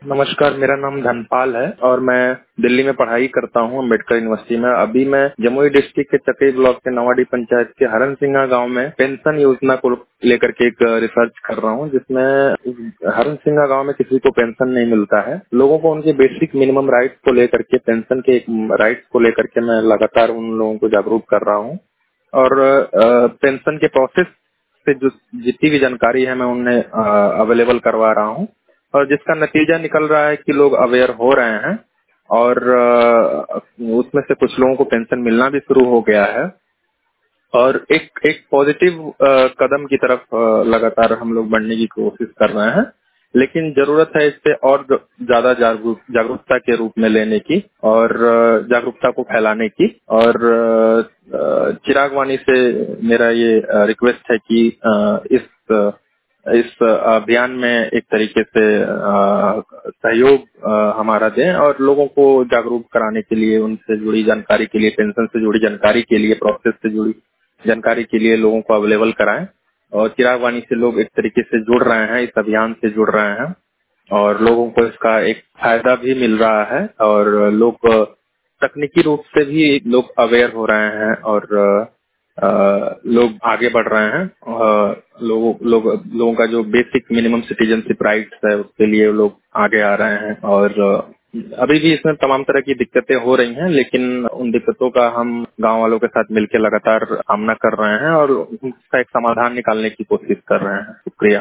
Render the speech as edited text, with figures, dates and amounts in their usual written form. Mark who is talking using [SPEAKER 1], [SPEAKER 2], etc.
[SPEAKER 1] नमस्कार, मेरा नाम धनपाल है और मैं दिल्ली में पढ़ाई करता हूँ अम्बेडकर यूनिवर्सिटी में। अभी मैं जमुई डिस्ट्रिक्ट के चकई ब्लॉक के नवाडी पंचायत के हरन सिंघा गांव में पेंशन योजना को लेकर के एक रिसर्च कर रहा हूँ, जिसमें हरन सिंघा गांव में किसी को पेंशन नहीं मिलता है। लोगों को उनके बेसिक मिनिमम राइट्स को लेकर के, पेंशन के राइट्स को लेकर के मैं लगातार उन लोगों को जागरूक कर रहा हूँ और पेंशन के प्रोसेस से जो जितनी भी जानकारी है मैं उन्हें अवेलेबल करवा रहा हूँ और जिसका नतीजा निकल रहा है कि लोग अवेयर हो रहे हैं और उसमें से कुछ लोगों को पेंशन मिलना भी शुरू हो गया है और एक एक पॉजिटिव कदम की तरफ लगातार हम लोग बढ़ने की कोशिश कर रहे हैं। लेकिन जरूरत है इससे और ज्यादा जागरूकता के रूप में लेने की और जागरूकता को फैलाने की। और चिराग वाणी से मेरा ये रिक्वेस्ट है कि इस अभियान में एक तरीके से सहयोग हमारा दें और लोगों को जागरूक कराने के लिए, उनसे जुड़ी जानकारी के लिए, पेंशन से जुड़ी जानकारी के लिए, प्रोसेस से जुड़ी जानकारी के लिए लोगों को अवेलेबल कराएं। और चिराग वाणी से लोग एक तरीके से जुड़ रहे हैं, इस अभियान से जुड़ रहे हैं और लोगों को इसका एक फायदा भी मिल रहा है और लोग तकनीकी रूप से भी लोग अवेयर हो रहे हैं और लोग आगे बढ़ रहे हैं। लोगों का जो बेसिक मिनिमम सिटीजनशिप राइट्स है उसके लिए लोग आगे आ रहे हैं और अभी भी इसमें तमाम तरह की दिक्कतें हो रही हैं, लेकिन उन दिक्कतों का हम गांव वालों के साथ मिलकर लगातार सामना कर रहे हैं और उसका एक समाधान निकालने की कोशिश कर रहे हैं। शुक्रिया।